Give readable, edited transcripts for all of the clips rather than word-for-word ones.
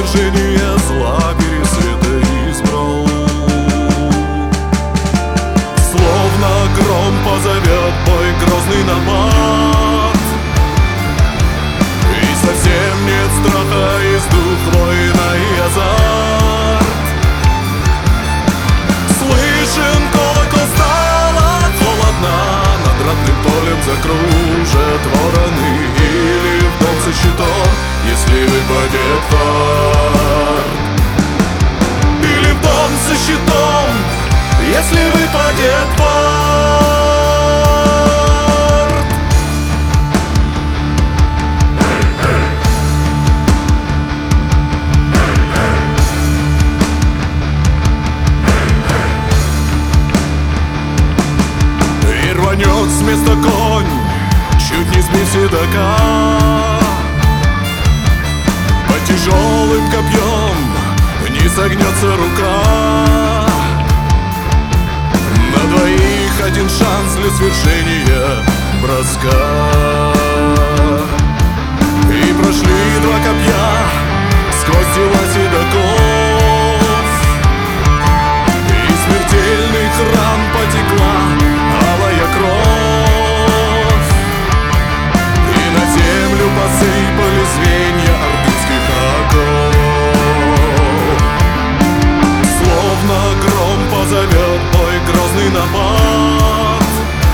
низвержения зла пересвета избрал. Словно гром позовет бой грозный напад, и совсем нет страха, из дух воина и азарт. Слышен колокол, стало холодно, над ратным полем закружат вороны, или в дом со щитом, если выпадет фарт. Или в дом со щитом, если выпадет фарт. И рванет с места конь, чуть не сбив седока. Под тяжелым копьем не согнется рука. На двоих один шанс для свершения броска. И прошли два копья сквозь тела седоков, и смертельных ран потекла алая кровь, и на землю посыпали звенья ордынских оков. Словно гром позовет бой грозный напад,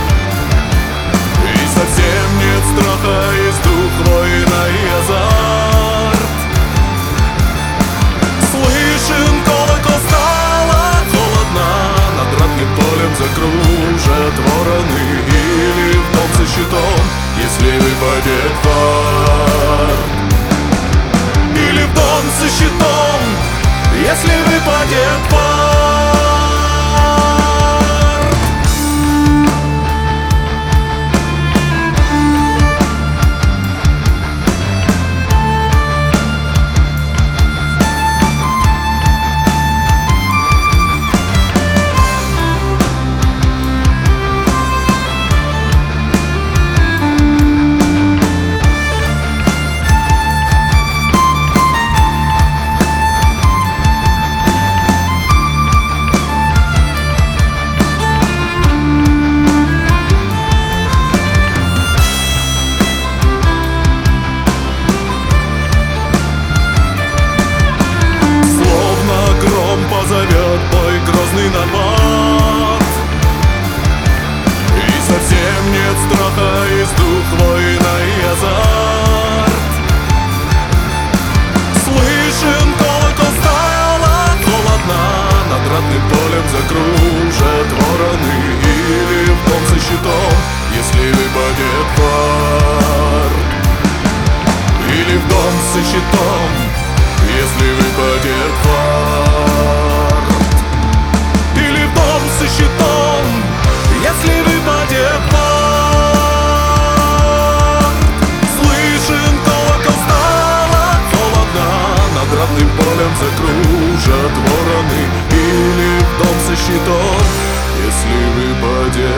и совсем нет страха, из дух воина и азарт. Слышен колокол, стало холодно, над ратным полем закружат вороны, или в дом со щитом, если выпадет фарт. Или в дом со щитом, если выпадет фарт. Позовет бой грозный напад, и совсем нет страха, из дух воина и азарт. Слышен колокол, стало холодно, над ратным полем закружат вороны, или в дом со щитом, если выпадет фарт. Или в дом со щитом, если выпадет фарт. Или в дом со щитом, если выпадет фарт. Слышен колокол, стало холодно, над ратным полем закружат вороны, или в дом со щитом, если выпадет